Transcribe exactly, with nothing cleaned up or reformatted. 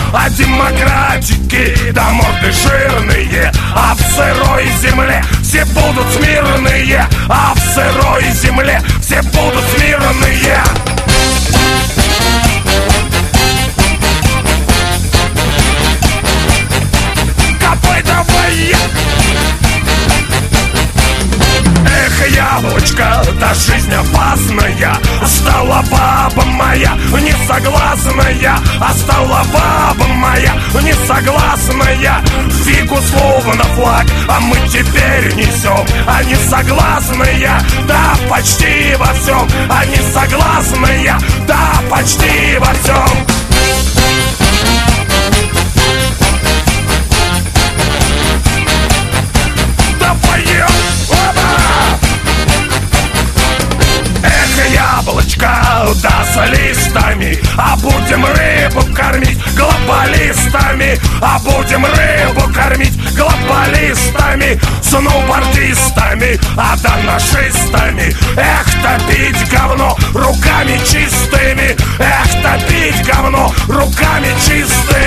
а демократики до морды жирные. А в сырой земле все будут смирные, а в сырой земле все будут смирные. Копай давай! Эх, яблочко, да жизнь опасная. Стала баба моя несогласная, а стала баба моя несогласная. Фигу словно флаг, а мы теперь несем. Они согласные, да почти во всем. Они согласные, да почти во всем. Да поем! Эх, яблочко, да с листами, а будем рыбу кормить глобалистами. А будем рыбу кормить глобалистами, сноубордистами, а да нашистами. Эх, топить говно руками чистыми. Эх, топить говно руками чистыми.